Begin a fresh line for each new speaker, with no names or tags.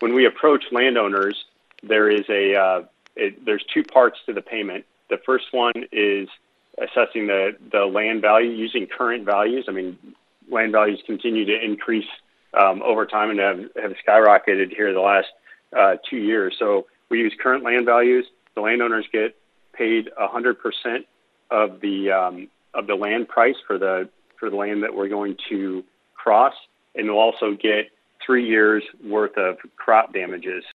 when we approach landowners, there's two parts to the payment. The first one is assessing the land value using current values. I mean, land values continue to increase over time and have skyrocketed here the last 2 years. So we use current land values. The landowners get paid 100% of the land price for the land that we're going to cross, and they'll also get 3 years worth of crop damages.